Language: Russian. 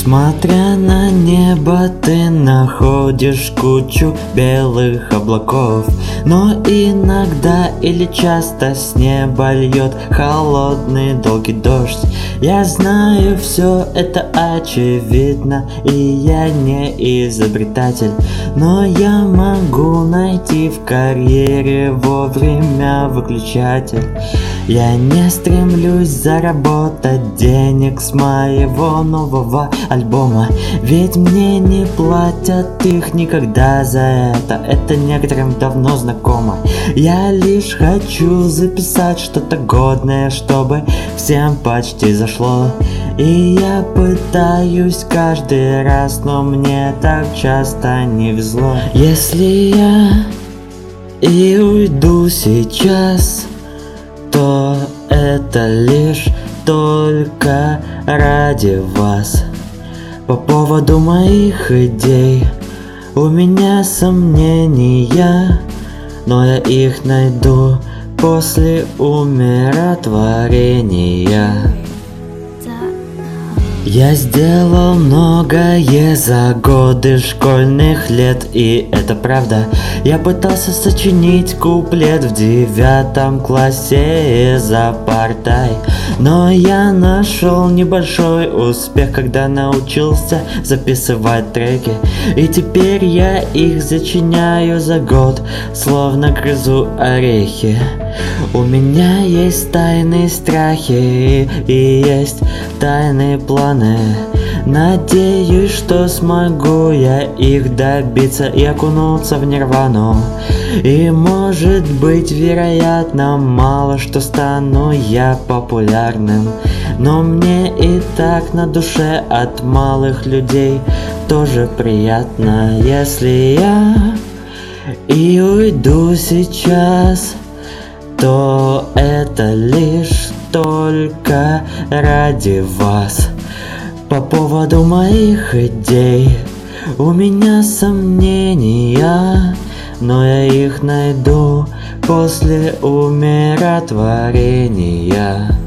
Смотря на небо, ты находишь кучу белых облаков. Но иногда или часто с неба льет холодный долгий дождь. Я знаю, все это очевидно, и я не изобретатель, но я могу найти в карьере вовремя выключатель. Я не стремлюсь заработать денег с моего нового альбома, ведь мне не платят их никогда за это некоторым давно знакомо. Я лишь хочу записать что-то годное, чтобы всем почти зашло. И я пытаюсь каждый раз, но мне так часто не везло. Если я и уйду сейчас, то это лишь только ради вас. По поводу моих идей у меня сомнения, но я их найду после умиротворения. Я сделал многое за годы школьных лет, и это правда. Я пытался сочинить куплет в 9 классе за партой, но я нашел небольшой успех, когда научился записывать треки. И теперь я их сочиняю за год, словно грызу орехи. У меня есть тайные страхи и есть тайные планы. Надеюсь, что смогу я их добиться и окунуться в нирвану. И может быть, вероятно, мало что стану я популярным, но мне и так на душе от малых людей тоже приятно. Если я и уйду сейчас, то это лишь только ради вас. По поводу моих идей у меня сомнения, но я их найду после умиротворения.